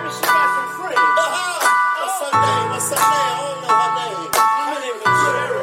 she got some friends. What's her name? What's her name? I don't know her name. Her name is Cherry.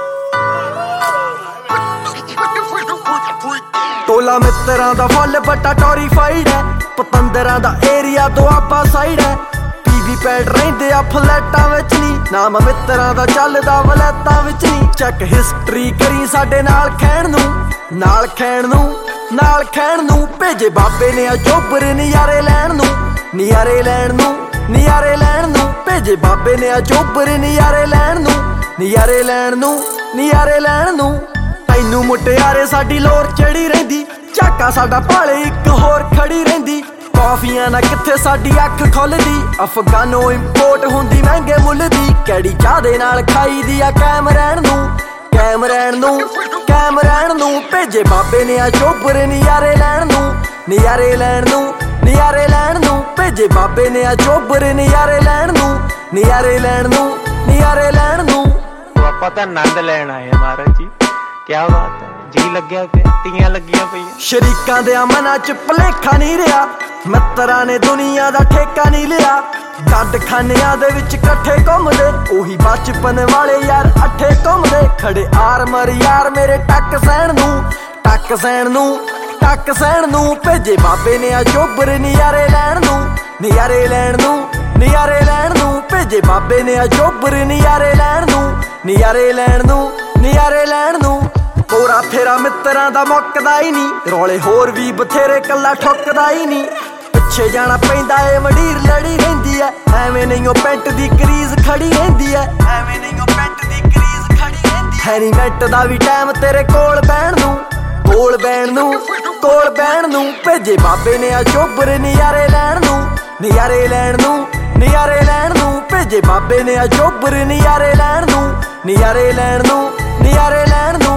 ਟੋਲਾ ਮਿੱਤਰਾਂ ਦਾ ਫੁੱਲ ਵੱਡਾ ਟੋਰੀਫਾਈਡ ਹੈ, ਪਤੰਦਰਾਂ ਦਾ area Doaba side ਹੈ। ਪੀਵੀ ਪੈਡ ਰਹਿੰਦੇ ਆ ਫਲੈਟਾਂ ਵਿੱਚ ਨੀ, ਨਾਮ ਮਿੱਤਰਾਂ ਦਾ ਚੱਲਦਾ ਵਲੈਤਾਂ ਵਿੱਚ ਨੀ। ਚੈੱਕ ਹਿਸਟਰੀ ਕਰੀ ਸਾਡੇ ਨਾਲ ਖੈਣ ਨੂੰ, ਨਾਲ ਖੈਣ ਨੂੰ, ਨਾਲ ਖੈਣ ਨੂੰ। ਭੇਜੇ ਬਾਬੇ ਨੇ ਆ ਜੋਬਰ ਨਜ਼ਾਰੇ ਲੈਣ ਨੂੰ, ਨਜ਼ਾਰੇ ਲੈਣ ਨੂੰ, ਨਜ਼ਾਰੇ ਲੈਣ ਨੂੰ। ਭੇਜੇ ਬਾਬੇ ਨੇ ਆ ਜੋਬਰ ਨਜ਼ਾਰੇ ਲੈਣ ਨੂੰ, ਨਜ਼ਾਰੇ ਲੈਣ ਨੂੰ, ਨਜ਼ਾਰੇ ਲੈਣ ਨੂੰ। ਤੈਨੂੰ ਮੁਟਿਆਰੇ ਸਾਡੀ ਲੋਰ ਚੜੀ ਰਹਿੰਦੀ, ਝਾਕਾ ਸਾਡਾ ਭਾਲੇ ਇੱਕ ਹੋਰ ਖੜੀ ਰਹਿੰਦੀ। ਕਾਫੀਆਂ ਨਾ ਕਿੱਥੇ ਸਾਡੀ ਅੱਖ ਖੁੱਲਦੀ, ਅਫਗਾਨੋ ਇੰਪੋਰਟ ਹੁੰਦੀ ਮਹਿੰਗੇ ਮੁੱਲ ਦੀ। ਕੈੜੀ ਚਾਹ ਦੇ ਨਾਲ ਖਾਈ ਦੀ ਆ ਕੈਮ ਰਹਿਣ ਨੂੰ, ਕੈਮ ਰਹਿਣ ਨੂੰ, ਕੈਮ ਰਹਿਣ ਨੂੰ। ਭੇਜੇ ਬਾਬੇ ਨੇ ਆ ਜੋਬਰ ਨਜ਼ਾਰੇ ਲੈਣ ਨੂੰ, ਨਜ਼ਾਰੇ ਲੈਣ ਨੂੰ, ਨਜ਼ਾਰੇ ਲੈਣ ਨੂੰ। ਭੇਜੇ ਬਾਬੇ ਨੇ ਆ ਜੋਬਰ ਨਜ਼ਾਰੇ ਲੈਣ ਨੂੰ, ਨਜ਼ਾਰੇ ਲੈਣ ਨੂੰ, ਨਜ਼ਾਰੇ ਲੈਣ ਨੂੰ। ਆਪਾਂ ਤਾਂ ਆਨੰਦ ਲੈਣ ਆਏ ਆ ਮਹਾਰਾਜ ਜੀ, ਕਿਆ ਬਾਤ ਹੈ। ਜੀ ਲੱਗਿਆ ਪਿਆ, ਤੀਆਂ ਲੱਗੀਆਂ ਪਈਆਂ। ਸ਼ਰੀਕਾਂ ਦੇ ਮਨਾਂ ਚ ਭਲੇਖਾ ਨਹੀਂ ਰਿਹਾ, ਮਿੱਤਰਾਂ ਨੇ ਦੁਨੀਆ ਦਾ ਠੇਕਾ ਨਹੀਂ ਲਿਆ। ਡੱਡ ਖਾਨਿਆਂ ਦੇ ਵਿੱਚ ਇਕੱਠੇ ਘੁੰਮਦੇ, ਉਹੀ ਬਚਪਨ ਵਾਲੇ ਯਾਰ ਅੱਠੇ ਘੁੰਮਦੇ। ਖੜੇ ਆਰਮਰ ਯਾਰ ਮੇਰੇ ਟੱਕ ਸਹਿਣ ਨੂੰ, ਟੱਕ ਸਹਿਣ ਨੂੰ, ਟੱਕ ਸਹਿਣ ਨੂੰ। ਭੇਜੇ ਬਾਬੇ ਨੇ ਆ ਜੋਬਰ ਨਜ਼ਾਰੇ ਲੈਣ ਨੂੰ, ਨਜ਼ਾਰੇ ਲੈਣ ਨੂੰ, ਨਜ਼ਾਰੇ ਲੈਣ ਨੂੰ। ਭੇਜੇ ਬਾਬੇ ਨੇ ਆ ਜੋਬਰ ਨਜ਼ਾਰੇ ਲੈਣ ਨੂੰ, ਨਜ਼ਾਰੇ ਲੈਣ ਨੂੰ, ਨਜ਼ਾਰੇ ਲੈਣ ਨੂੰ। ਤੋਰਾ ਫੇਰਾ ਮਿੱਤਰਾਂ ਦਾ ਮੁੱਕਦਾ ਹੀ ਨਹੀਂ, ਰੌਲੇ ਹੋਰ ਵੀ ਬਥੇਰੇ ਕੱਲਾ ਠੁੱਕਦਾ ਹੀ ਨਹੀਂ। ਪਿੱਛੇ ਜਾਣਾ ਪੈਂਦਾ ਏ ਮੰਡੀਰ ਲੜੀ ਰਹਿੰਦੀ ਐ, ਐਵੇਂ ਨਹੀਂ ਉਹ ਪੈਂਟ ਦੀ ਕਰੀਜ਼ ਖੜੀ ਰਹਿੰਦੀ ਐ, ਐਵੇਂ ਨਹੀਂ ਉਹ ਪੈਂਟ ਦੀ ਕਰੀਜ਼ ਖੜੀ ਰਹਿੰਦੀ। ਹੈ ਨੀ ਮਿੰਟ ਦਾ ਵੀ ਟਾਈਮ ਤੇਰੇ ਕੋਲ ਬਹਿਣ ਨੂੰ, ਕੋਲ ਬਹਿਣ ਨੂੰ, ਕੋਲ ਬਹਿਣ ਨੂੰ। ਭੇਜੇ ਬਾਬੇ ਨੇ ਆ ਜੋਬਰ ਨਜ਼ਾਰੇ ਲੈਣ ਨੂੰ, ਨਜ਼ਾਰੇ ਲੈਣ ਨੂੰ, ਨਜ਼ਾਰੇ ਲੈਣ ਨੂੰ। ਭੇਜੇ ਬਾਬੇ ਨੇ ਆ ਜੋਬਰ ਨਜ਼ਾਰੇ ਲੈਣ ਨੂੰ, ਨਜ਼ਾਰੇ ਲੈਣ ਨੂੰ, ਨਜ਼ਾਰੇ ਲੈਣ ਨੂੰ।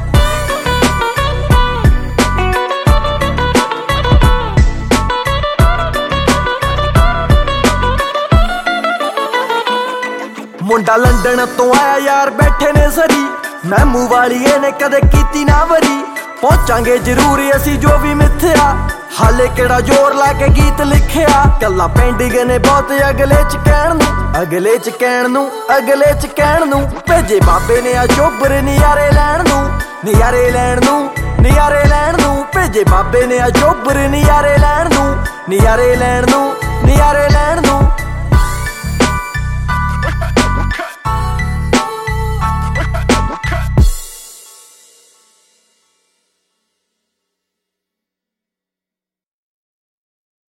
ਮੁੰਡਾ ਲੰਡਨ ਤੋਂ ਆਇਆ ਯਾਰ ਬੈਠੇ ਨੇ ਸਰੀ, ਮੈਮੂ ਵਾਲੀਏ ਨੇ ਕਦੇ ਕੀਤੀ ਨਾ ਵਰੀ। ਪਹੁੰਚਾਂਗੇ ਜ਼ਰੂਰ ਅਸੀਂ ਜੋ ਵੀ ਮਿੱਥਿਆ, ਹਾਲੇ ਕਿਹੜਾ ਜ਼ੋਰ ਲਾ ਕੇ ਗੀਤ ਲਿਖਿਆ। ਕੱਲਾ ਪੈਂਡਿੰਗ ਨੇ ਬਹੁਤ ਅਗਲੇ ਚ ਕਹਿਣ ਨੂੰ, ਅਗਲੇ ਚ ਕਹਿਣ ਨੂੰ, ਅਗਲੇ ਚ ਕਹਿਣ ਨੂੰ। ਭੇਜੇ ਬਾਬੇ ਨੇ ਆ ਜੋਬਰ ਨਜ਼ਾਰੇ ਲੈਣ ਨੂੰ, ਨਜ਼ਾਰੇ ਲੈਣ ਨੂੰ, ਨਜ਼ਾਰੇ ਲੈਣ ਨੂੰ। ਭੇਜੇ ਬਾਬੇ ਨੇ ਆ ਜੋਬਰ ਨਜ਼ਾਰੇ ਲੈਣ ਨੂੰ, ਨਜ਼ਾਰੇ ਲੈਣ ਨੂੰ, ਨਜ਼ਾਰੇ ਲੈਣ